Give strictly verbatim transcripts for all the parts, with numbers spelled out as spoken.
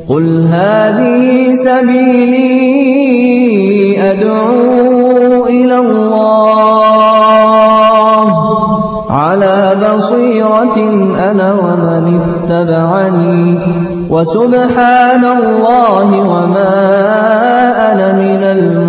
قل هذه سبيلي أدعو إلى الله على بصيرة أنا ومن اتبعني وسبحان الله وما أنا من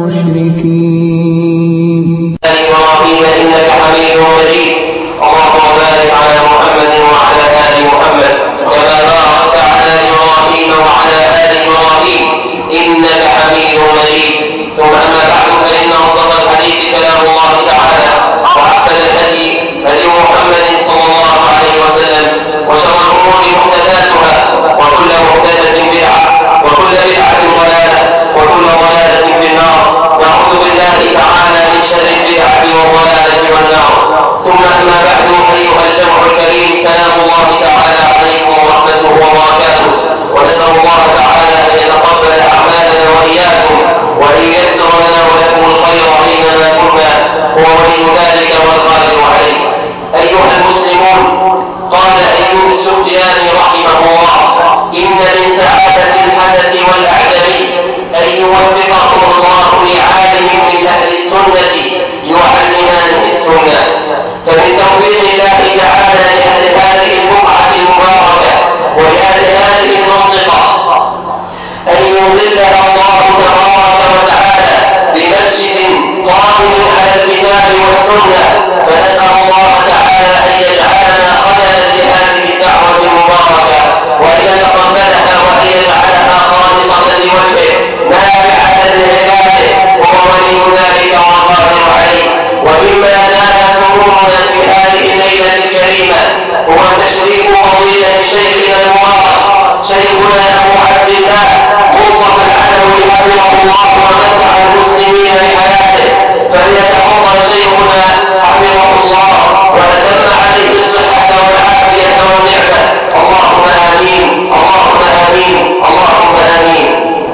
المشركين. إبراهيم إنك حميد مجيد. اللهم بارك على محمد وعلى آل محمد كما باركت على إبراهيم وعلى آل إبراهيم إنك حميد مجيد. ثم أما بعد فإن أصدق الحديث كلام الله تعالى وأحسن الهدي هدي محمد صلى الله عليه وسلم وشر الأمور محدثاتها وكل محدثة بدعة وكل بدعة ضلالة وكل ضلالة في النار. نعوذ بالله تعالى من شر البدعة والضلالة والنار. ثم أما بعد أيها الجمع الكريم سلام الله تعالى عليكم ورحمته وبركاته. ونسأل الله تعالى أن يتقبل أعمالنا وإياكم وأن ييسر لنا ولكم الخير أينما كنا هو ولي ذلك والقادر عليه. أيها المسلمون، قال أيوب السختياني رحمه الله: إن من سعادة الحدث والأعجم أن يوفقكم الله لعالم من أهل السنة يعلمانه السنة. فمن توفيق الله تعالى لأهل هذه البقعة المباركة ولأهل هذه المنطقة أن يظلها الله تبارك وتعالى بمسجد قائم على الكتاب والسنة. فنسأل الله تعالى أن يجعلنا قدما لهذه الدعوة المباركة وأن يتقبلها وأن يجعلها خالصة لوجهه نافعة لعباده وهو ولي ذلك والقادر عليه. ومما نال سرورنا في هذه الليلة الكريمة هو تشريف فضيلة شيخنا المبارك شيخنا أبو عبد الله مصطفى العلوي حفظه الله ومتع المسلمين بحياته. فليتفضل شيخنا حفظه الله وأتم عليه الصحة والعافية والنعمة. اللهم آمين اللهم آمين اللهم آمين.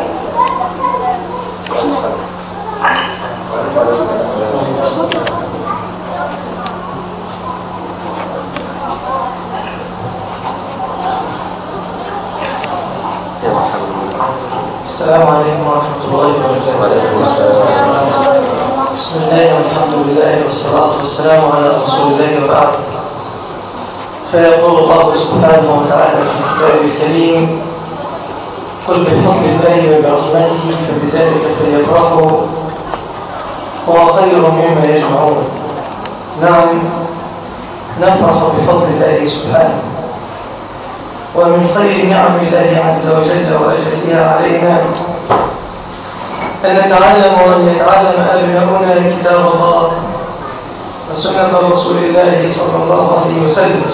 السلام عليكم ورحمة الله وبركاته. بسم الله والحمد لله والصلاة والسلام على رسول الله وبعد. فيقول الله سبحانه وتعالى في كتابه الكريم: قل بفضل الله وبرحمته فبذلك فليفرحوا هو خير مما يجمعون. نعم، نفرح بفضل الله سبحانه ومن خير نعم الله عز وجل وأجلها علينا أن نتعلم وأن يتعلم أبناؤنا كتاب الله وسنة رسول الله صلى الله عليه وسلم.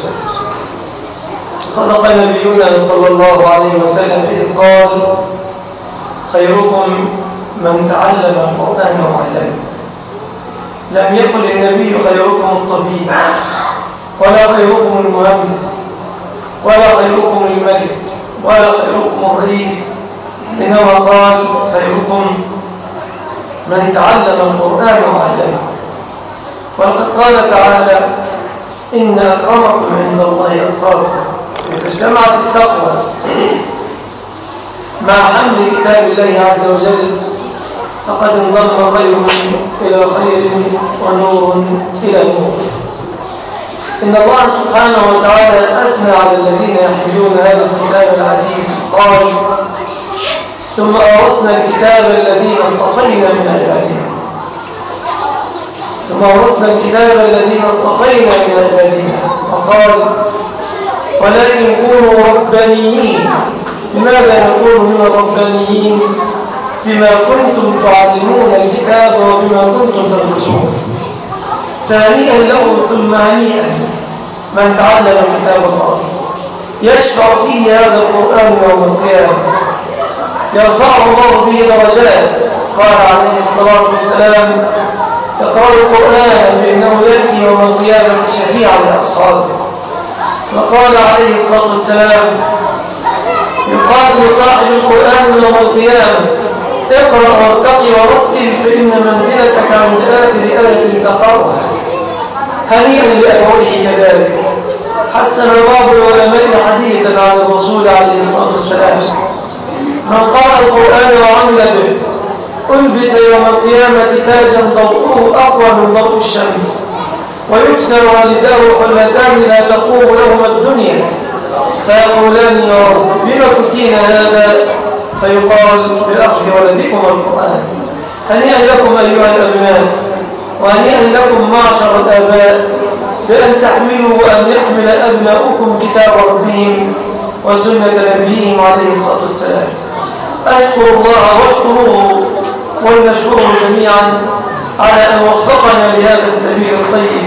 صدق نبينا صلى الله عليه وسلم إذ قال: خيركم من تعلم القرآن وعلمه. لم يقل النبي خيركم الطبيب ولا خيركم المهندس ولا خيركم الملك ولا خيركم الرئيس، إنما قال: خيركم من تعلم القرآن وعلمه. وقد قال تعالى: إن أكرمكم عند الله أتقاكم. إذا اجتمعت التقوى مع حمل كتاب الله عز وجل فقد انضم خير إلى خير ونور إلى نور. إن الله سبحانه وتعالى أثنى على الذين يحملون هذا الكتاب العزيز. قال: ثم أورثنا الكتاب الذين اصطفينا من عبادنا. ثم أورثنا الكتاب الذين اصطفينا من عبادنا. وقال: ولكن كونوا ربانيين. لماذا نكون من الربانيين؟ بما كنتم تعلمون الكتاب وبما كنتم تدرسون. ثانيا له ثم هنيئا من تعلم كتاب الله يشفع فيه هذا القرآن يوم القيامة، يرفع الله به درجات. قال عليه الصلاة والسلام: اقرأوا القرآن فإنه يأتي يوم القيامة شفيعا لأصحابه. وقال عليه الصلاة والسلام: يقال لصاحب القرآن يوم القيامة: اقرأ وارتقي ورتل فإن منزلتك عند آخر آية تقرأها. هنيئا لأبويه كذلك. حسن بعض العلماء حديثا عن الرسول عليه الصلاة والسلام من قرأ القرآن وعمل به ألبس يوم القيامة تاجا ضوءه أقوى من ضوء الشمس، ويكسر والداه حلتان لا تقوم لهما الدنيا، فيقولان يا رب بما كسينا هذا؟ فيقال بأخذ ولدكم القرآن. هنيئا لكم أيها الأبناء، وهنيئا لكم معشر الآباء بأن تحملوا وأن يحمل أبناؤكم كتاب ربهم وسنة نبيهم عليه الصلاة والسلام. أشكر الله واشكروه ولنشكره جميعا على أن وفقنا لهذا السبيل الطيب،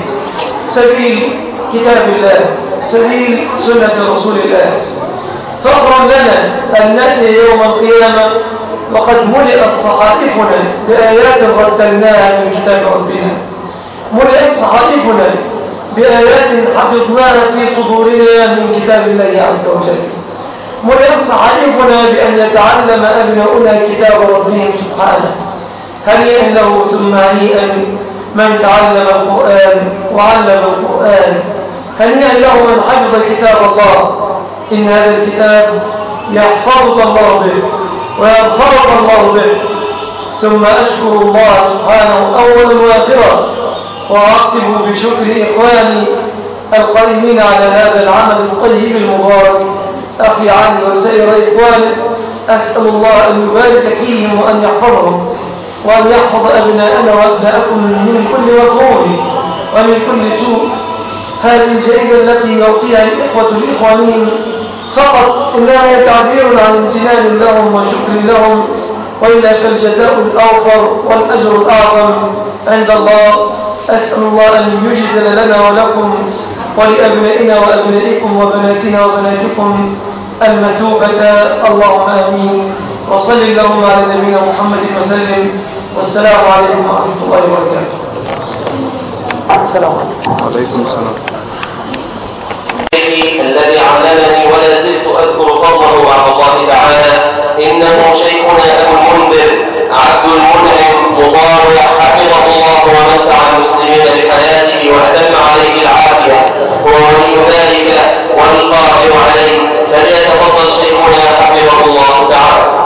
سبيل كتاب الله، سبيل سنة رسول الله. فأغرم لنا أن نأتي يوم القيامة وقد ملئت صحائفنا بآيات رتلناها من كتاب ربنا، ملئت صحائفنا بآيات حفظناها في صدورنا من كتاب الله عز وجل، ملئت صحائفنا بأن يتعلم أبناؤنا كتاب ربهم سبحانه. هنيئا له ثم هنيئا من تعلم القرآن وعلم القرآن، هنيئا له من حفظ كتاب الله. إن هذا الكتاب يحفظك الله به ويغفرك الله به. ثم أشكر الله سبحانه أولا وآخرا، وأعقب بشكر إخواني القائمين على هذا العمل الطيب المبارك، أخي علي وسائر إخواني. أسأل الله أن يبارك فيهم وأن يحفظهم، وأن يحفظ أبناءنا وأبناءكم من كل مكروه ومن كل سوء. هذه الجائزة التي يعطيها الإخوة الإخوانيين فقط إنها تعبير عن امتنان لهم وشكر لهم، وإلا فالجزاء الأوفر والأجر الأعظم عند الله. أسأل الله أن يجزل لنا ولكم ولأبنائنا وأبنائكم وبناتنا وبناتكم المثوبة، اللهم آمين. وصل اللهم على نبينا محمد وسلم، والسلام عليكم ورحمة الله وبركاته. السلام عليكم. وعليكم السلام. الذي علمني ولا زلت أذكر فضله على الله تعالى إنه شيخنا أبو المنذر عبد المنعم مطاوع حفظه الله ومتع المسلمين بحياته وأتم عليه العافية، هو ولي ذلك والقادر عليه، فليتفضل شيخنا حفظه الله تعالى.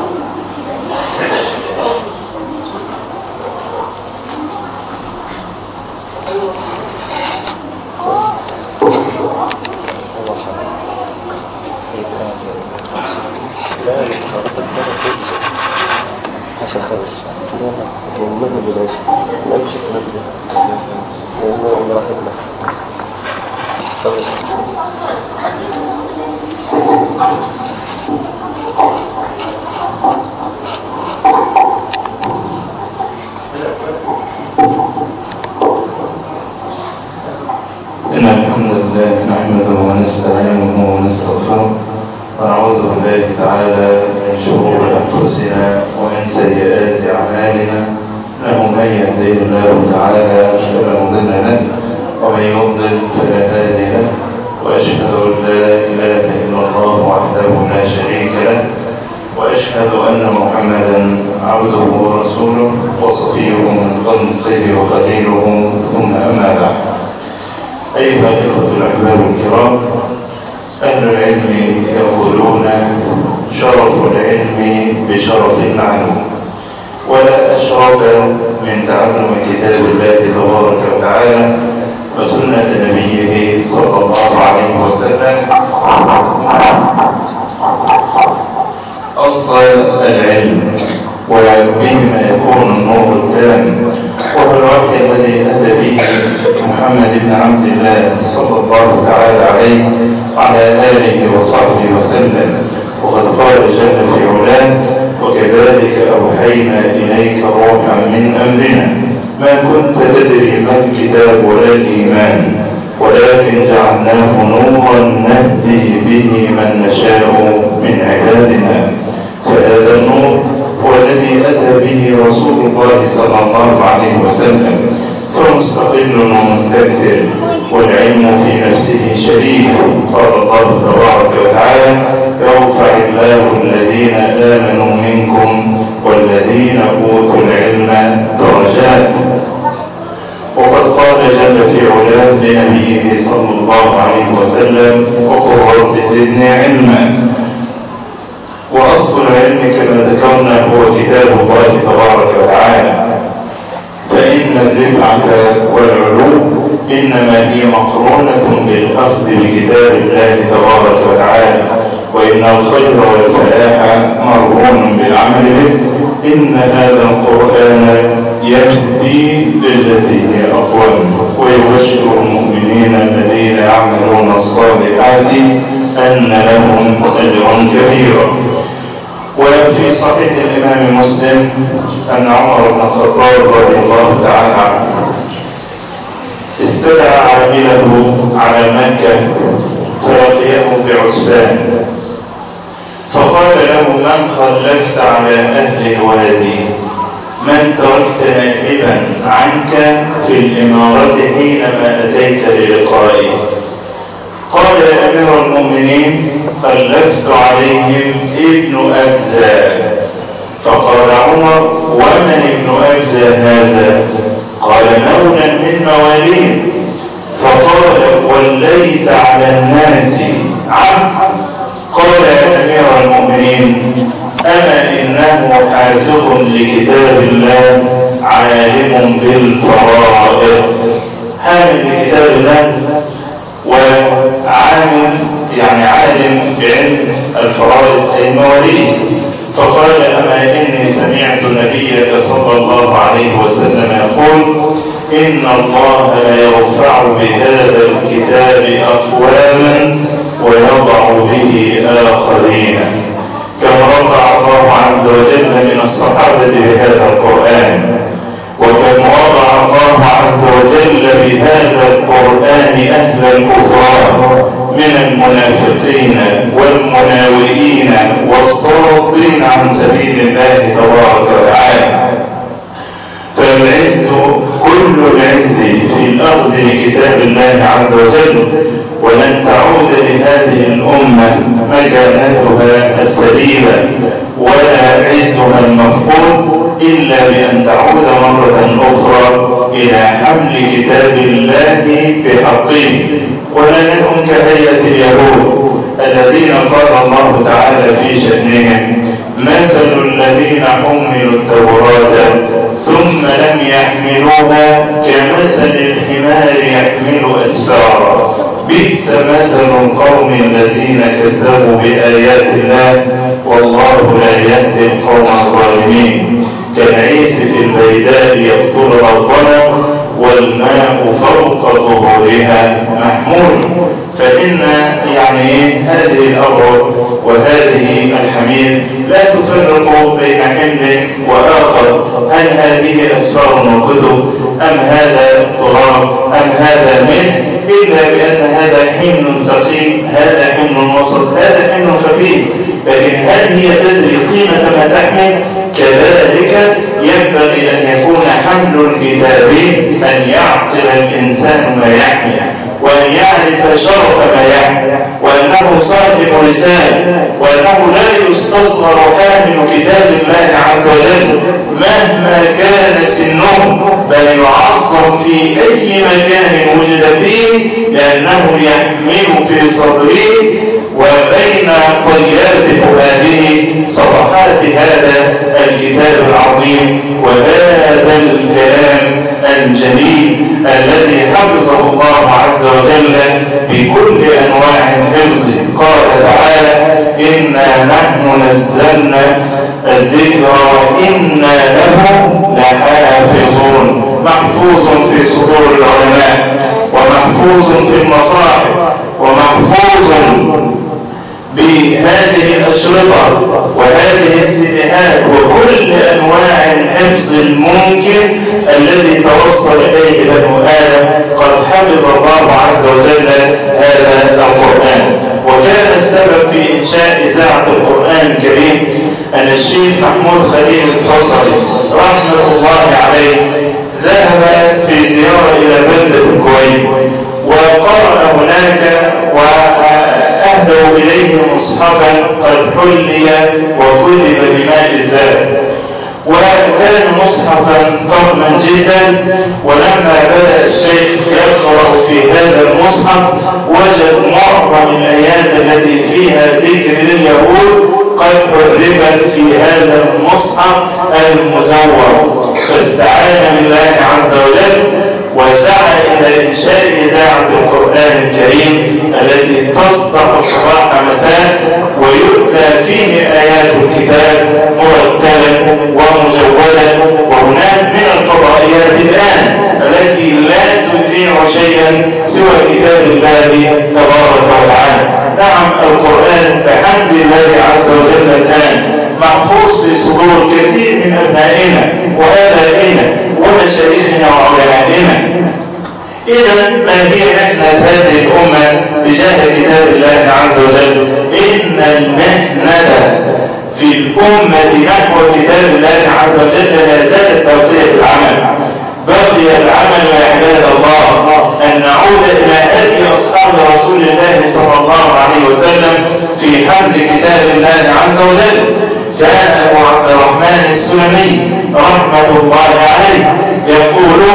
عشان خلص والله بلاش ما يمشي الكلام ده والله الله راحتنا. إن الحمد لله نحمده ونستعينه ونستغفره ونعوذ بالله تعالى من شرور أنفسنا ومن سيئات أعمالنا، إنه من يهديه الله تعالى فلا مضل له ومن يضلل فلا هادي له، وأشهد أن لا إله إلا الله وحده لا شريك له، وأشهد أن محمدا عبده ورسوله وصفيه من خلقه وخليله، ثم أما بعد. أيها الإخوة الأحباب الكرام، أهل العلم يقولون شرف العلم بشرف المعلوم، ولا أشرف من تعلم كتاب الله تبارك وتعالى وسنة نبيه صلى الله عليه وسلم أصل العلم، وبهما يكون النور التام، وهو الوحي الذي أتى به محمد بن عبد الله صلى الله تعالى عليه وعلى آله وصحبه وسلم. وقد قال جل في علاه: وكذلك أوحينا إليك روحا من أمرنا ما كنت تدري ما الكتاب ولا الإيمان ولكن جعلناه نورا نهدي به من نشاء من عبادنا. فهذا النور هو الذي أتى به رسول الله صلى الله عليه وسلم، فمستقل ومستكثر، والعلم في نفسه شريف. قال الله تبارك وتعالى: يرفع الله الذين آمنوا منكم والذين أوتوا العلم درجات. وقد قال جل في علاه لنبيه صلى الله عليه وسلم: وقل رب زدني علما. وأصل العلم كما ذكرنا هو كتاب الله تبارك وتعالى، فإن الرفعة والعلو إنما هي مقرونة بالأخذ بكتاب الله تبارك وتعالى، وإن الخير والفلاح مرهون بالعمل به. إن هذا القرآن يهدي للتي هي أقوم ويبشر المؤمنين الذين يعملون الصالحات أن لهم أجرا كبيرا. وفي صحيح الإمام مسلم أن عمر بن الخطاب رضي الله تعالى عنه استدعى عامله على مكة فلقيه بعسفان، فقال له: من خلفت على أهل الوادي؟ من تركت نائبا عنك في الإمارة حينما أتيت للقائي؟ قال: يا أمير المؤمنين، خلفت عليهم ابن أبزة. فقال عمر: ومن ابن أبزة هذا؟ قال: مولى من موالين. فقال: وليت على الناس عنه. قال: يا أمير المؤمنين، أما إنه حافظ لكتاب الله عالم بالفرائض، حامل لكتاب الله وعالم يعني عالم بعلم الفرائض أي المواريث. فقال: أما إني سمعت نبيك صلى الله عليه وسلم يقول: إن الله لا يرفع بهذا الكتاب أقواما ويضع به آخرين، كما رفع الله عز وجل من الصحابة بهذا القرآن، وكما وضع الله عز وجل بهذا القرآن أهل الكفار من المنافقين والمناوئين والصادين عن سبيل الله تبارك وتعالى. فالعز كل العز في الأخذ بكتاب الله عز وجل، ولن تعود لهذه الأمة مكانتها السليمة ولا عزها المفقود إلا بأن تعود مرة أخرى إلى حمل كتاب الله بحقه، ولا نكن كهيئة اليهود الذين قال الله تعالى في شأنهم: مثل الذين حملوا التوراة ثم لم يحملوها كمثل الحمار يحمل أسفارا، بئس مثل القوم الذين كذبوا بآيات الله والله لا يهدي القوم الظالمين. كالعيس في البيداء يقتلها الظلم والماء فوق ظهورها محمول. فإن يعني هذه الأرض وهذه الحمير لا تفرق بين حمل وآخر، هل هذه أسفار وكتب أم هذا تراب أم هذا منه، إلا بأن هذا حمل ثقيل هذا حمل وسط هذا حمل خفيف. لكن هل هي تدري قيمة ما تحمل؟ كذلك ينبغي أن يكون حمل الكتاب أن يعقل الإنسان ما يحمل، وأن يعرف شرف ما يحمل، وأنه صاحب رسالة، وأنه لا يستصغر حامل كتاب الله عز وجل مهما كان سنه، بل يعظم في أي مكان وجد فيه، لأنه يحمل في صدره وبين طيات فؤاده صفحات هذا الكتاب العظيم وهذا الكلام الجليل الذي حفظه الله عز وجل بكل أنواع الحفظ. قال تعالى: إنا نحن نزلنا الذكر إنا له لحافظون، محفوظ في صدور العلماء ومحفوظ في المصاحف ومحفوظ بهذه الأشرطة وهذه السيديهات وكل أنواع الحفظ الممكن الذي توصل إليه بنو آدم. قد حفظ الله عز وجل هذا القرآن. وكان السبب في إنشاء إذاعة القرآن الكريم أن الشيخ محمود خليل الحصري رحمة الله عليه ذهب في زيارة إلى بلدة الكويت وقرأ هناك وأهدوا إليه مصحفا قد حلي وكتب بماء الذهب، وكان مصحفا ضخما جدا. ولما بدأ الشيخ يقرأ في هذا المصحف وجد معظم الآيات التي فيها ذكر لليهود قد حرفت في هذا المصحف المزور، فاستعان بالله عز وجل وسعى إلى إنشاء إذاعة القرآن الكريم التي تصدق صباح مساء ويتلى فيه آيات الكتاب مرتبا ومجودا. وهناك من الفضائيات الآن التي لا تذيع شيئا سوى كتاب الله تبارك وتعالى. نعم، القرآن بحمد الله عز وجل الآن محفوظ في صدور كثير من أبنائنا وآبائنا ومشايخنا وعلمائنا. إذا ما هي محنة هذه الأمة تجاه كتاب الله عز وجل؟ إن المحنة في الأمة نحو كتاب الله عز وجل لا زالت باقية في العمل. بقي العمل يا عباد الله أن نعود إلى هدي أصحاب رسول الله صلى الله عليه وسلم في حمل كتاب الله عز وجل. كان أبو عبد الرحمن السلمي رحمة الله عليه يقول: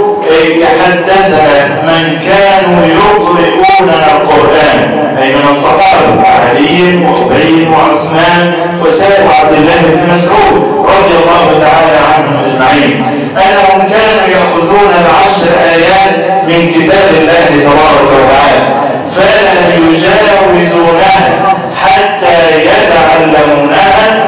حدثنا من كانوا يقرؤوننا القرآن، أي من الصحابة علي وأبي وعثمان وسائر عبد الله بن مسعود رضي الله تعالى عنهم أجمعين، أنهم كانوا يأخذون العشر آيات من كتاب الله تبارك وتعالى فلا يجاوزونها حتى يتعلمونها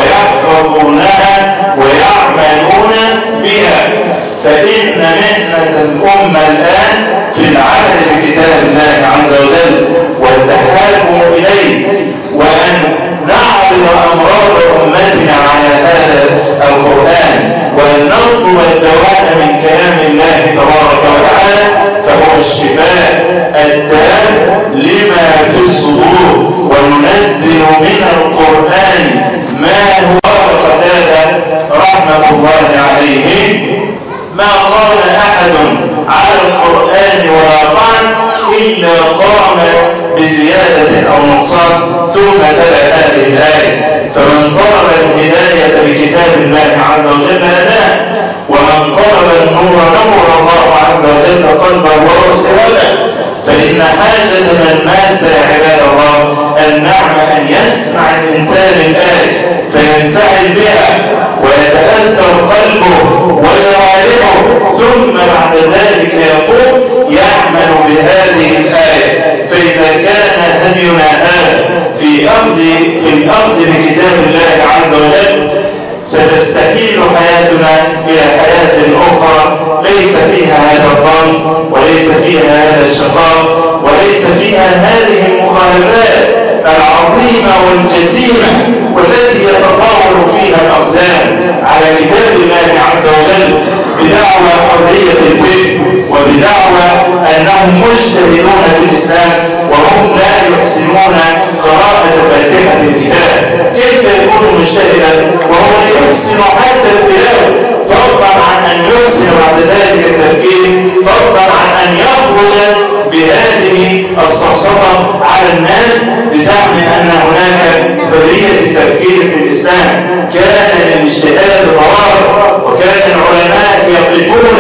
ويحفظونها ويعملون بها. فإن مهنة الأمة الآن في العمل بكتاب الله عز وجل والتحاكم إليه، وأن نعرض أمراض أمتنا على هذا القرآن وأن نطلب الدواء من كلام الله تبارك وتعالى، فهو الشفاء التام لما في الصدور. وننزل من القرآن ما هو قتادة رحمة الله عليه: ما قال أحد على القرآن ولا طعن إلا قام بزيادة أو نقصان، ثم تلا هذه الآية: فمن طلب الهداية بكتاب الله عز وجل هداه، ومن طلب النور نور الله عز وجل قلبه وبصيرته. فإن حاجتنا الناس يا عباد الله أن نعمل أن يسمع الإنسان الآية فينفعل بها ويتأثر قلبه وجوارحه، ثم بعد ذلك يقوم يعمل بهذه الآية. فإذا كان هدينا هذا في أخذ في الأخذ بكتاب الله عز وجل ستستحيل حياتنا إلى حياة أخرى ليس فيها هذا الظلم وليس فيها هذا الشقاء وليس فيها هذه المخالفات العظيمة والجسيمة والتي يتطاول فيها الأقزام على كتاب الله عز وجل بدعوى حرية الفكر وبدعوى أنهم مجتهدون في الإسلام وهم لا يحسنون قراءة فاتحة الكتاب. كيف يكون مجتهدا وهو لا يحسن حتى التلاوة، فضلا عن أن يحسن بعد ذلك التفكير، فضلا عن أن يخرج بهذه الصفصفة على الناس بزعم أن هناك حرية التفكير في الإسلام. كان الاجتهاد ضوابط، وكان العلماء يقفون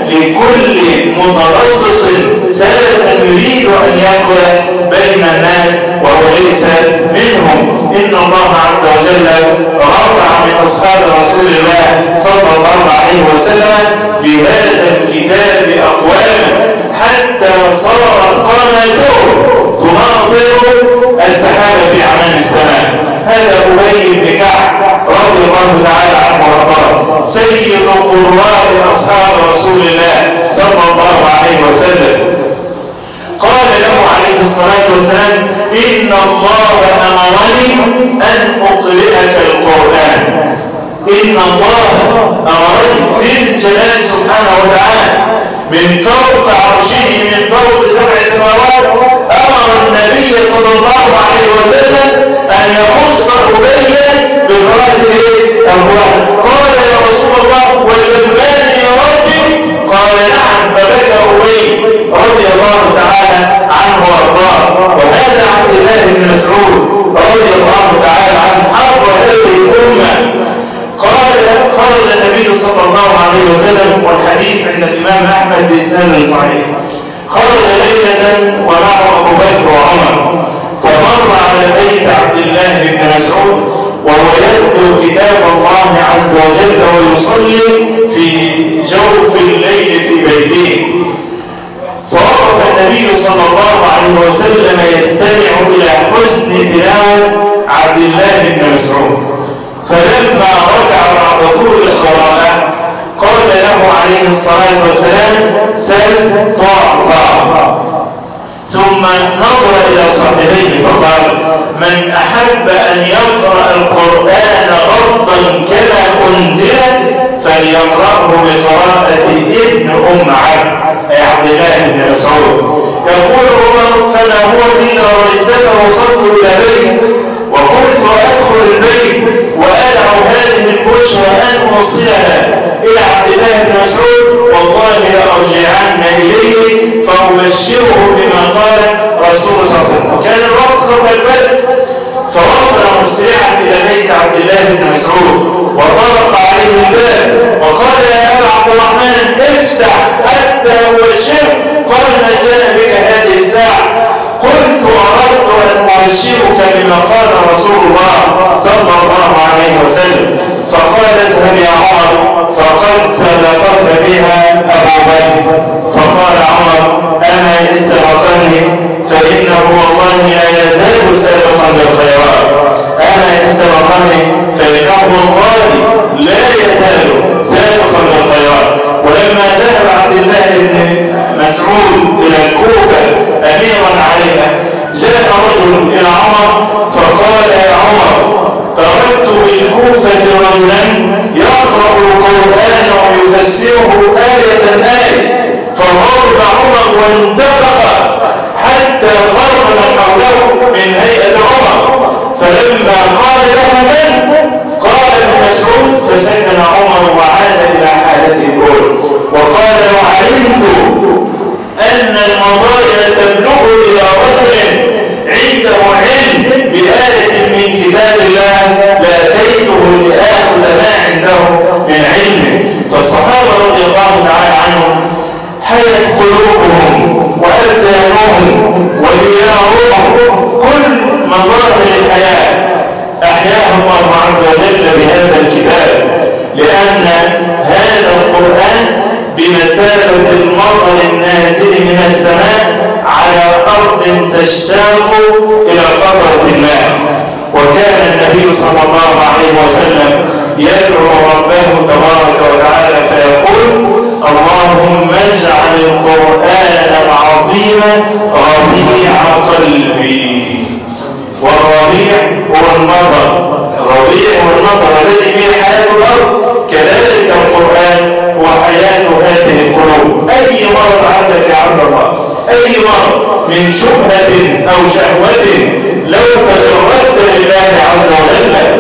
لكل متخصص سلفا يريد أن يدخل بين الناس وهو ليس منهم. إن الله عز وجل رفع من أصحاب رسول الله صلى الله عليه وسلم بهذا الكتاب أقواما حتى صارت قامته تناظر السحاب في أعمال السماء. هذا أبي بن كعب رضي الله تعالى عنه وارضاه، سيد قراء أصحاب رسول الله صلى الله عليه وسلم، قال له عليه الصلاة والسلام: إن الله أمرني أن أقرئك القرآن. إن الله أمرني، ذي الجلال سبحانه وتعالى من فوق عرشه من فوق سبع سماوات أمر النبي صلى الله عليه وسلم أن يخص أبيا بقراءة القرآن. قال: يا رسول الله وسلمان يا ربي؟ قال: نعم. فبكى أبي رضي الله تعالى عنه وارضاه. وهذا عبد الله بن مسعود رضي الله تعالى عنه حرب هذه الأمة. قال: خرج النبي صلى الله عليه وسلم، والحديث عند الإمام أحمد بإسناد صحيح، خرج ليلة ومعه أبو بكر وعمر، فمر على بيت عبد الله بن مسعود كتاب الله عز وجل ويصلي في جوف الليل في بيته. فوقف النبي صلى الله عليه وسلم يستمع إلى حسن تلاوة عبد الله بن مسعود، فلما ركع بعد طول القراءة قال له عليه الصلاة والسلام: سل تعطى. ثم نظر إلى صاحبيه فقال: من أحب أن يقرأ القرآن غضا كما أنزل فليقرأه بقراءة ابن أم عبد أي عبد الله بن مسعود. يقول عمر: فما هو إلا وليسما وصلت إلى بيت وقلت أدخل البيت وأدعو هذه البشرى أن أوصلها إلى عبد الله بن مسعود، والله لأرجعن إليه فأبشره بما قال رسول صلى الله عليه وسلم. وكان الوقت قبل البدء، فوصل مسرعا إلى بيت عبد الله بن مسعود وطرق عليه الباب وقال: يا أبا عبد الرحمن افتح حتى أبشره. قال: ما جاء بك هذه الساعة؟ قلت: أردت أن أبشرك بما قال رسول الله صلى الله عليه وسلم. فقال: اذهب يا عمر فقد سبقك بها أبو بكر. فقال عمر: أما إن سبقني فإنه والله لا يزال سابقا بالخيرات. أما إن سبقني فإنه والله لا يزال سابقا بالخيرات. ولما ذهب عبد الله بن مسعود إلى الكوفة أميرا عليها، جاء رجل إلى عمر فقال: يا عمر، تركت بالكوفة رجلا يقرأ القرآن ويفسره آية آية. فغضب عمر وانتفخ حتى خرج من حوله من هيئة عمر. فلما قال له: من؟ قال ابن مسعود. فسكن عمر وعاد إلى حالته الأولى وقال: وعلمت أن المضايا تبلغ إلى رجل عنده علم بآية من كتاب الله لأتيته لآخذ ما عنده من علمه. فالصحابة رضي الله تعالى عنهم حيت قلوبهم وأبدانهم وديارهم كل مظاهر الحياة أحياهم الله عز وجل بهذا الكتاب، لأن هذا القرآن بمثابة المطر النازل من السماء على أرض تشتاق إلى قطرة الماء. وكان النبي صلى الله عليه وسلم يدعو ربه تبارك وتعالى فيقول: اللهم اجعل القرآن العظيم ربيع قلبي. والربيع هو المطر، الربيع هو المطر الذي به حياة الأرض، كذلك القرآن وحياة هذه القلوب. أي مرض عندك يا عبد الله، أي مرض من شبهة أو شهوة، لو تجردت لله عز وجل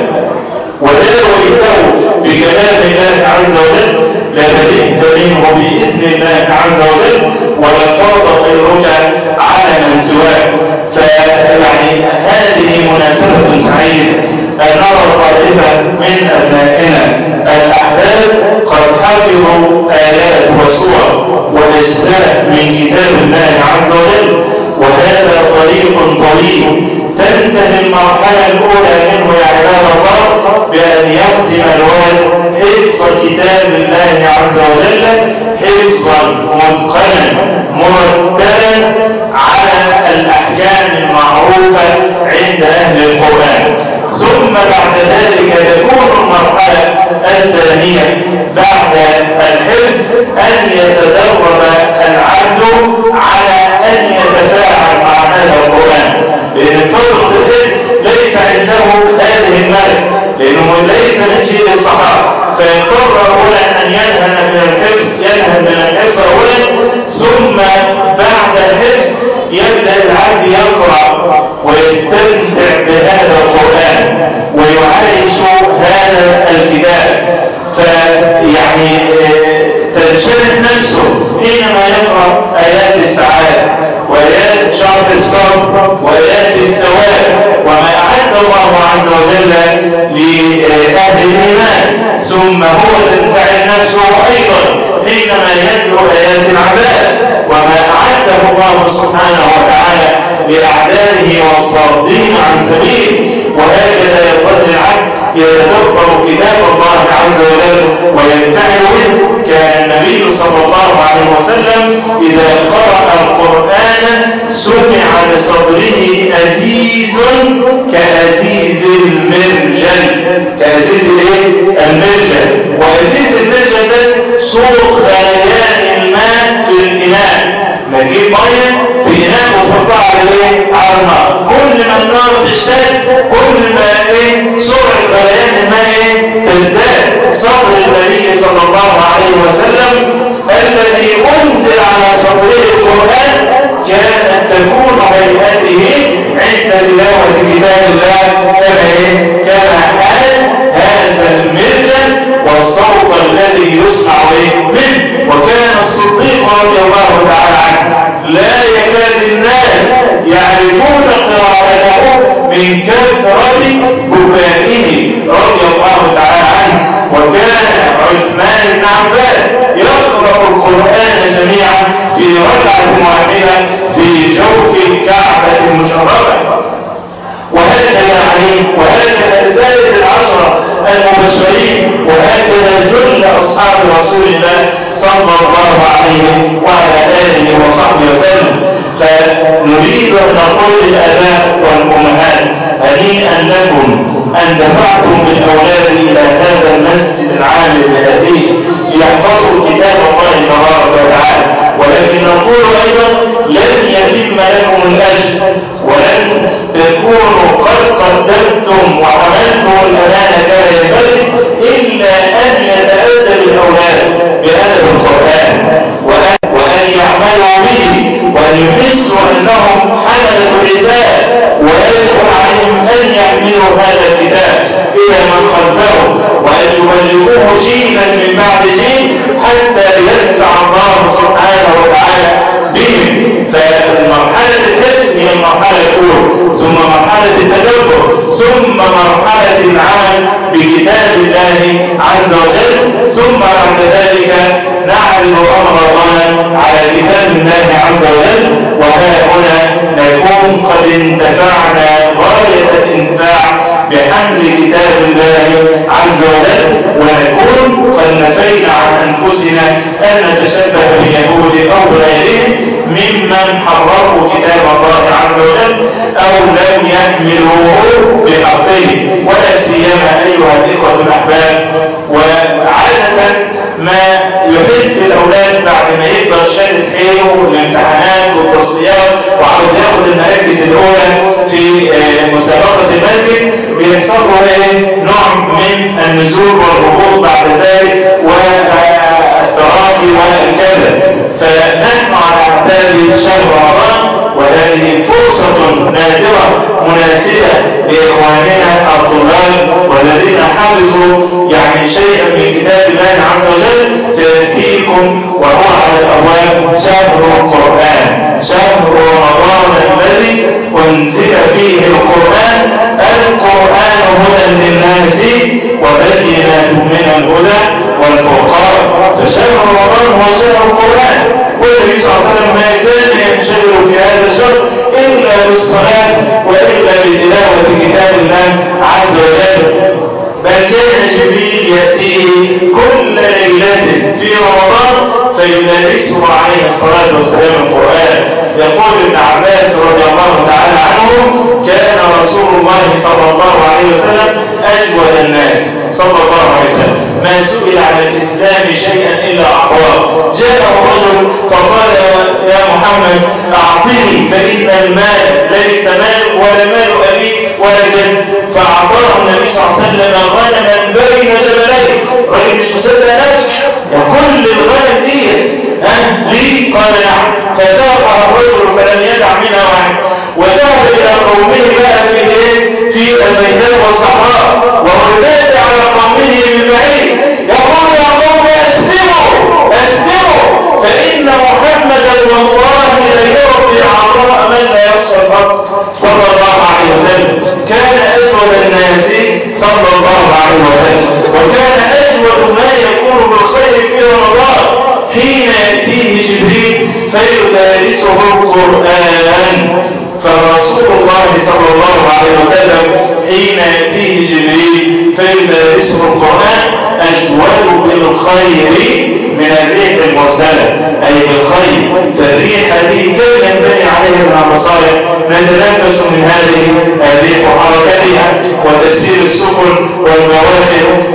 وداويته بكلام الله عز وجل لبدأت منه بإذن الله عز وجل ولفاض خيرك على من سواك. فيعني هذه مناسبة سعيدة أن نرى طائفة من أبنائنا الأحباب قد حفظوا آيات وسور وأجزاء من كتاب الله عز وجل، وهذا طريق طويل تنتهي المرحلة الأولى منه يا عباد الله بأن يختم الولد حفظ كتاب الله عز وجل حفظا متقنا مرتبا على الأحكام المعروفة عند أهل القرآن. ثم بعد ذلك تكون المرحلة الثانية بعد الحفظ أن يتدرب العبد على أن يتفاعل مع هذا القرآن، لأن فرق الحفظ ليس عنده هذه الملك، لأنه ليس من جيل الصحابة، فيضطر أولا أن ينهى من الحفظ ينهى من الحفظ أولا، ثم بعد الحفظ يبدأ العبد يقرأ ويستمتع بهذا القرآن ويعيش هذا الكتاب. فيعني تنشرح نفسه حينما يقرأ آيات السعادة وآيات شرف الصبر وآيات الثواب وما أعد الله عز وجل لأهل الإيمان. ثم هو تنفعل نفسه أيضا حينما يتلو آيات العذاب وما أعده الله سبحانه وتعالى لأعدائه والصادين عن سبيله. وهكذا يظل العبد يتدبر كتاب الله عز وجل وينتهي منه. كان النبي صلى الله عليه وسلم إذا قرأ القرآن سمع لصدره أزيز كأزيز المرجل. كأزيز الايه؟ المرجل. وأزيز المرجل ده صوت غليان الماء في الإناء. نجيب ميه في إناء وتحطها على ايه؟ على النار. كل ما النار تشتد كل ما ايه؟ سرعة غليان الماء ايه؟ تزداد. صدر النبي صلى الله عليه وسلم الذي أنزل على صدره القرآن كانت تكون هيئته عند تلاوة كتاب الله كما ايه؟ كما حال هذا المرجل والصوت الذي يسمع منه. وكان الصديق رضي الله تعالى عنه لا يكاد الناس يعرفون قراءته من كثرة بكائه رضي الله تعالى عنه. وكان عثمان بن عفان يقرأ القرآن جميعا في ركعة واحدة في جوف الكعبة المشرفة. وهكذا عليه وهكذا سائر العشرة المبشرين وهكذا جل أصحاب رسول الله صلى الله عليه وعلى آله وصحبه وسلم. فنريد أن نقول للآباء والأمهات هنيئا لكم أن دفعتم بالأولاد إلى هذا المسجد العام بهذه ليحفظوا كتاب الله تبارك وتعالى. ولكن نقول أيضا لن يتم لكم الأجر ولن تكونوا قد قدمتم وعملتم الأمانة كما ينبغي إلا أن يتأدب الأولاد بأدب القرآن وأن يعملوا به وأن يحسوا أنهم حملة رسالة ويجب عليهم أن يحملوا هذا الكتاب إلى من خلفهم وأن يبلغوه جيلا من بعد جيل حتى يدفع الله سبحانه وتعالى بهم. فالمرحلة الحفظ هي المرحلة الأولى ثم مرحلة التدبر ثم مرحلة العمل بكتاب الله عز وجل ثم بعد ذلك نعرض أمر الله على كتاب الله عز وجل. وها هنا نكون قد انتفعنا غاية الانتفاع بحمل كتاب الله عز وجل ونكون قد نفينا عن أنفسنا أن نتشبه باليهود أو غيرهم ممن حرفوا كتاب الله عز وجل أو لم يحملوه بحقه. ولا سيما أيها الإخوة الأحباب وعادة ما يحس الأولاد بعد ما يكبر شادد حيله الامتحانات والتصفيات وعاوز ياخد المراكز الأولى في مسابقة المسجد بيحصلوا ايه نوع من النزول والهبوط بعد ذلك والتراخي والكذا. فنحن على اعتاب شهر رمضان وهذه فرصة نادرة مناسبة لإخواننا الطلاب والذين حفظوا يعني شيئا من كتاب الله عز وجل. سيأتيكم وهو على الأبواب شهر القرآن شهر رمضان الذي أنزل فيه القرآن. القرآن هدى للناس وبينات من الهدى والفرقان. فشهر رمضان هو شهر القرآن. والنبي صلى الله عليه وسلم ما كان ينشغل في هذا الشهر إلا بالصلاة وإلا بتلاوة كتاب الله عز وجل. بل كان جبريل يأتيه كل ليلة في رمضان فيدرسه عليه الصلاة والسلام القرآن. يقول ابن عباس رضي الله تعالى عنه كان رسول الله صلى الله عليه وسلم أجود الناس صلى الله عليه وسلم ما سئل عن الإسلام شيئا إلا أعطاه. جاءه رجل فقال يا محمد أعطني فإن المال ليس مال ولا مال أبي ولا جد. فأعطاه النبي صلى الله عليه وسلم غنما بين جبلين. رجل مش مصدق نفسه كل الغنم دي أه لي قال نعم. فساقها الرجل فلم يدع منها واحد وذهب إلى قومه بقى في في الميدان والصحراء وهو نادى على قومه من بعيد يقول يا قوم أسلموا أسلموا فإن محمدا والله ليعطي عطاء من لا يخشى الفقر صلى الله عليه وسلم. كان أجود الناس صلى الله عليه وسلم وكان أجود ما يكون بالخير في رمضان حين يأتيه جبريل فيدارسه القرآن. فرسول الله صلى الله عليه وسلم حين يأتيه جبريل مدارسه القرآن أجود بالخير من الريح المرسلة، أي بالخير. فالريح هذه كيف ينبني عليها من المصالح؟ نتنفس من هذه الريح وحركتها وتسير السفن والمواخر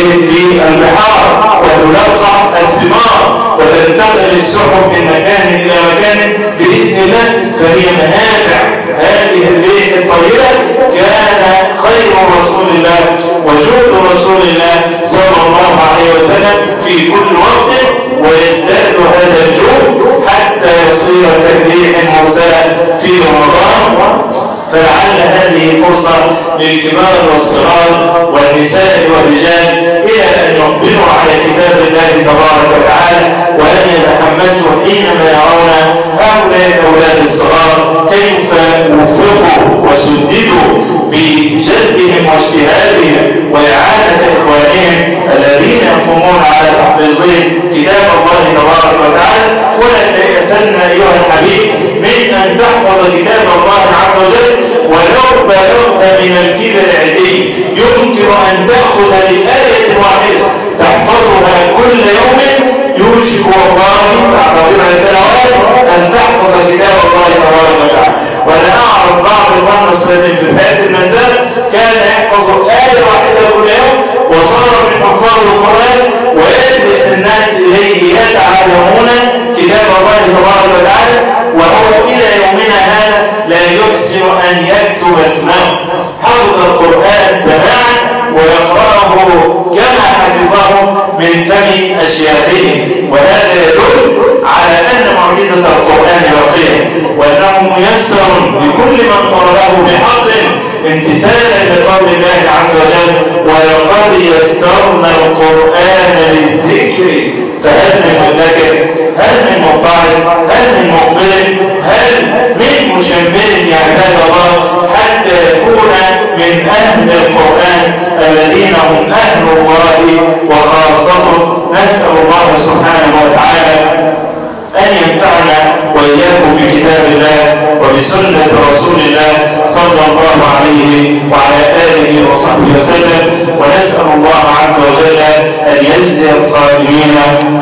في البحار وتلقح الثمار وتنتقل السحب من مكان إلى مكان بإذن الله، فهي منافع هذه الريح الطويلة. كان خير رسول الله وجود رسول الله صلى الله عليه وسلم في كل وقت، ويزداد هذا الجود حتى يصير كالريح المرسلة في رمضان. فلعل هذه فرصة للكبار والصغار والنساء والرجال إلى أن يقبلوا على كتاب الله تبارك وتعالى، وأن يتحمسوا حينما يرون هؤلاء الأولاد الصغار كيف وفقوا وسددوا بجدهم واجتهادهم وإعانة إخوانهم الذين يقومون على تحفيظهم كتاب الله تبارك وتعالى. ولا تيأسن أيها الحبيب من أن تحفظ كتاب الله عز وجل ولو بلغت من الكبر عدي، يمكن أن تأخذ بآية واحدة تحفظها كل يوم، يوشك والله بعد بضع سنوات أن تحفظ كتاب الله تبارك وتعالى. وأنا أعرف بعض إخواننا الصغيرين في الحياة المنزل كان يحفظ آية واحدة كل يوم وصار من حفاظ القرآن، ويجلس الناس إليه يتعلمون كتاب الله تبارك وتعالى، وهو إلى يومنا هذا لا يحسن أن يكتب اسمه. حفظ القرآن سماعا ويقرأه كما حفظه من فم أشياخه، وهذا يدل على أن معجزة القرآن باقية، وأنه ميسر لكل من قرأه بحق امتثالا لقول الله عز وجل: ولقد يسرنا القرآن للذكر فهل من مدكر، هل من مطالب، هل من مقبل، هل من مشمر يا عباد الله، حتى يكون من أهل القرآن الذين هم أهل الله وخاصته. نسأل الله سبحانه وتعالى أن ينفعنا وإياكم بكتاب الله وبسنة رسول الله صلى الله عليه وعلى آله وصحبه وسلم. ونسأل الله عز وجل أن يجزي القائمين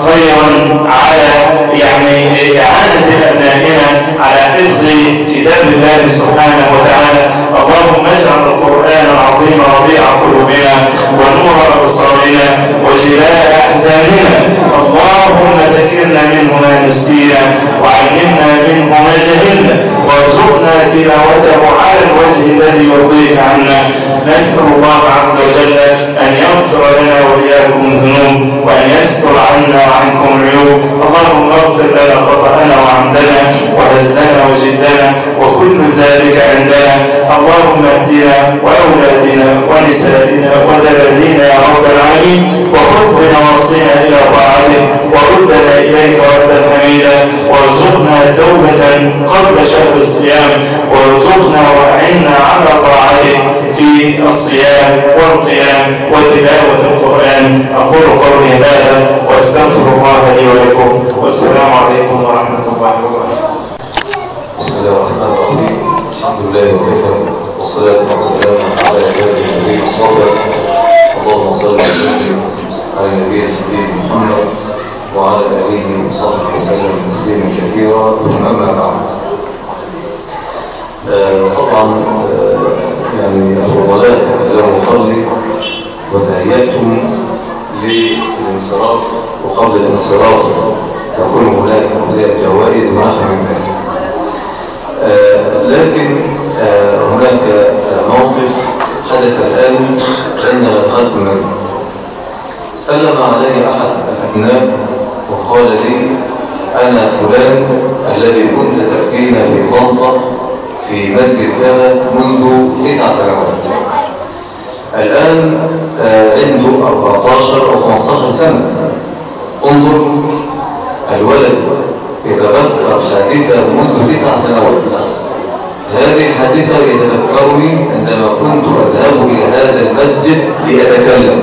خيرا على يعني إعانة أبنائنا على حفظ كتاب الله سبحانه وتعالى. اللهم اجعل القرآن العظيم ربيع قلوبنا ونور أبصارنا وجلاء أحزاننا. اللهم ذكرنا منه ما نسينا وعلمنا منه ما جهلنا وارزقنا تلاوته على الوجه الذي يرضيك عنا. نسأل الله عز وجل أن يغفر لنا وإياكم الذنوب وأن يستر عنا وعنكم العيوب. اللهم اغفر لنا خطأنا وعمدنا وهزلنا وجدنا وكل ذلك عندنا. اللهم اهدنا وأولادنا ونسائنا وزبدينا يا رب العالمين، وخذ بنواصينا إلى طاعتك وردنا إليك ردا حميدا، وارزقنا توبة قبل شهر الصيام، وارزقنا وأعنا على طاعتك في الصيام والقيام وتلاوة القرآن. أقول قولي هذا وأستغفر الله لي ولكم، والسلام عليكم ورحمة الله وبركاته. بسم الله الرحمن الرحيم. الحمد لله وكفى، والصلاة والسلام على عباده النبي الصادق. اللهم صل وسلم على النبي الحبيب محمد وعلى آله وصحبه وسلم تسليما كثيرا، ثم أما بعد. آه طبعا آه يعني الفضلاء لهم قبلي وتهيأتم للانصراف، وقبل الانصراف تكون هناك زي الجوائز ونحن من ذلك. آه لكن آه هناك موقف حدث الآن عندما دخلت المسجد. سلم علي أحد الأبناء وقال لي: أنا فلان الذي كنت تأتينا في طنطا في مسجد كذا منذ تسع سنوات. الآن آه عنده أربعة عشر أو خمسة عشر سنة. انظر، الولد يتذكر حادثة منذ تسع سنوات. هذه الحادثة يتذكرني عندما كنت أذهب إلى هذا المسجد لأتكلم.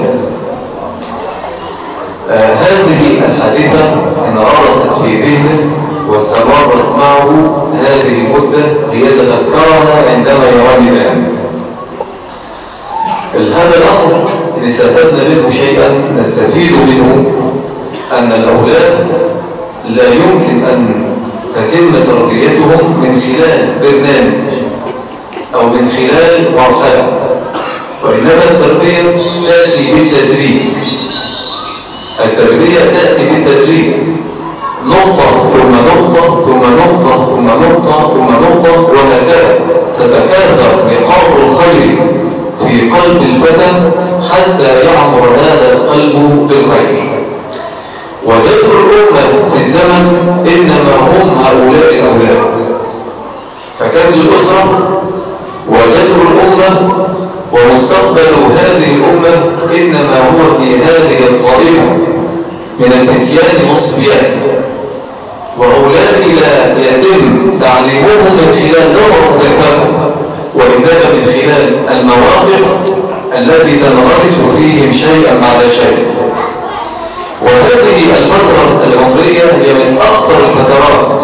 آه هذه الحادثة انغرست في ذهنه واستمرت معه هذه المدة ليتذكرها عندما يراني الآن. هذا الأمر استفدنا منه شيئا نستفيد منه أن الأولاد لا يمكن أن تتم تربيتهم من خلال برنامج أو من خلال مرحلة، وإنما التربية تأتي بالتدريج. التربية تأتي بالتدريج، نقطة ثم نقطة ثم نقطة ثم نقطة ثم نقطة، وهكذا تتكاثر نقاط الخير في قلب الفتى حتى يعمر هذا القلب بالخير. وجذر الأمة في الزمن إنما هم هؤلاء الأولاد، فكنز الأسرة وجذر الأمة ومستقبل هذه الأمة إنما هو في هذه الطائفة من الفتيان والصبيان. وأولئك لا يتم تعليمهم من خلال دور مكافأة، وإنما من خلال المواقف التي تنغمس فيهم شيئا بعد شيء. وهذه الفترة العمرية هي من أخطر الفترات،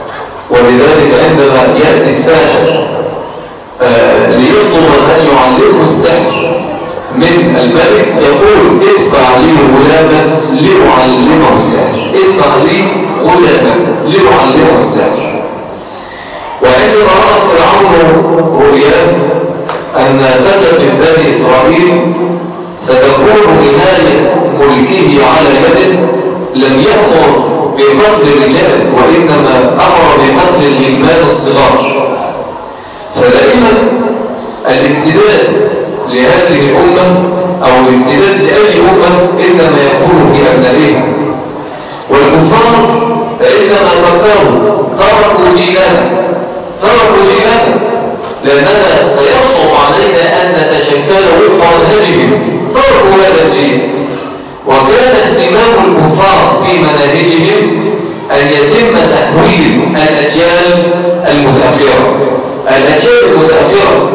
ولذلك عندما يأتي الساحر آه ليطلب أن يعلمه السحر من الملك يقول ادفع لي غلاما لأعلمه السحر، ادفع لي غلاما لأعلمه السحر. وعندما رأى فرعون رؤياه أن فتى من بني إسرائيل ستكون نهاية ملكه على يده، لم يأمر بقتل الرجال وإنما أمر بقتل الغلمان الصغار. فدائما الامتداد لهذه الأمة أو الامتداد لأي أمة إنما يكون في أبنائها. والكفار عندما فكروا تركوا جيلنا تركوا جيلنا لأننا سيصعب علينا أن نتشكل وفق منهجهم، تركوا هذا الجيل. وكان اهتمام الكفار في مناهجهم أن يتم تحويل الأجيال المتأخرة الأجيال المتأخرة.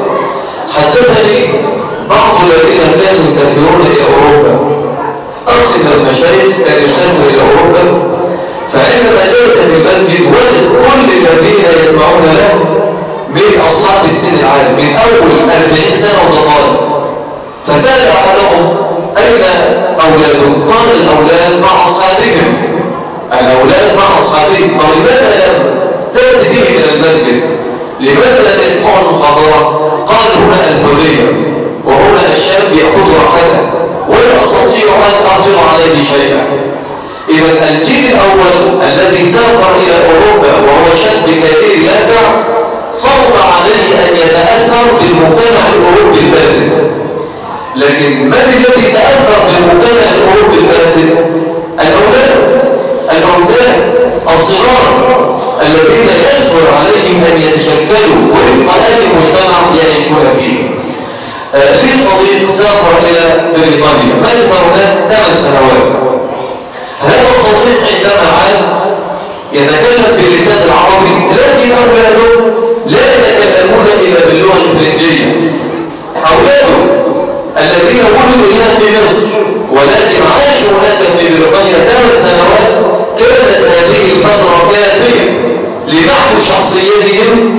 حدثني بعض الذين كانوا يسافرون إلى أوروبا، أقصد المشايخ كانوا يسافروا إلى أوروبا، فعندما جلس في المسجد وجد كل الذين يسمعون له من أصحاب السن العالي من أول أربعين سنة وطوال. فسأل أحدهم أين أولادهم؟ قال الأولاد مع أصحابهم الأولاد مع أصحابهم. فلماذا لم تأتي به إلى المسجد؟ لماذا لم يسمعوا المحاضرة؟ قال هنا الحرية، وهنا الشاب يأخذ راحته ولا أستطيع أن أعطل عليه شيئا. إذا الجيل الأول الذي سافر إلى أوروبا وهو شاب كثير يافع صعب عليه أن يتأثر بالمجتمع الأوروبي الفاسد. لكن من الذي تأثر بالمجتمع الأوروبي الفاسد؟ الأولاد الأولاد الصغار الذين يسهل عليهم أن يتشكلوا وفق أي مجتمع يعيشون فيه. آه لي صديق سافر إلى بريطانيا مكث هناك ثمان سنوات. هذا الصديق عندما عاد يتكلم بلسان العربي، لكن أولاده لا يتكلمون إلا باللغة الفرنسية. أولاده الذين ولدوا هنا في مصر ولكن عاشوا هناك في بريطانيا ثمان سنوات، كانت هذه الفترة كافية لمحو شخصيتهم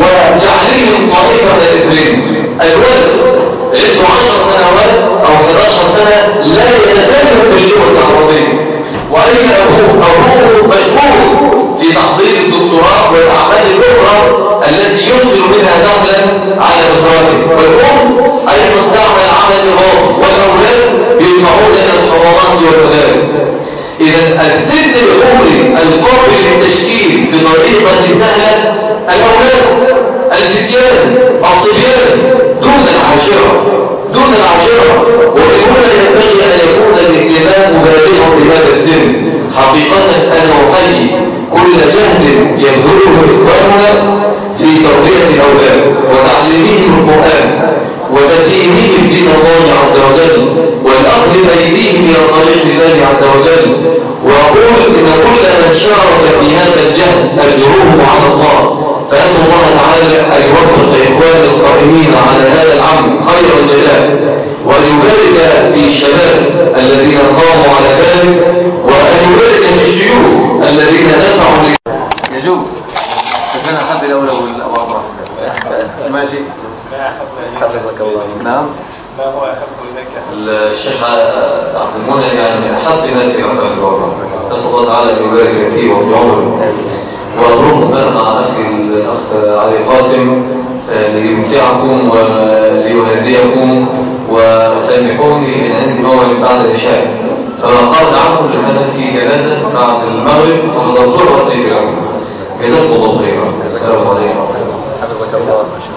وجعلهم طريقة الإثرين. الولد عنده عشر سنوات أو أحد عشر سنة لا يتكلم باللغة العربية، وأين أبوه؟ أبوه مشغول في تحضير الدكتوراه والأعمال الأخرى التي ينزل منها دخلا على أسرته، والأم أيضا تعمل عمل الغرب، والأولاد يدفعون إلى الحضانات والمدارس. إذا السن العمري القابل للتشكيل بطريقة سهلة الأولاد الفتيان الصبيان دون العاشرة دون العاشرة ومن هنا ينبغي أن يكون الاهتمام بالغا بهذا السن. حقيقة أنا أحيي كل جهد يبذله إخواننا في تربية الأولاد وتعليمهم القرآن وتفهيمهم دين الله عز وجل والأخذ بأيديهم إلى طريق الله عز وجل. وأقول إن كل من شارك في هذا الجهد أجرهم على الله، فأسأل الله تعالى أن يوفق إخوان القائمين على هذا العمل خير الجزاء، وأن يبارك في الشباب الذين قاموا على ذلك، وأن يبارك في الشيوخ الذين دفعوا لي. يجوز فكان حد الأولى والأبرة ماشي. حفظك الله. نعم ما هو أحب إليك؟ الشيخ عبد المنعم يعني من أحب الناس إلى خير البر، نسأل الله تعالى أن يبارك فيه وفي عمره. وأظن بقى مع أخي الأخ علي قاسم ليمتعكم وليهديكم، وسامحوني إن عندي موعد بعد العشاء، فما قال عنكم لأن في جنازة بعد المغرب فحضرتوها وأتيت لكم. جزاكم الله خيرا. السلام عليكم ورحمة الله.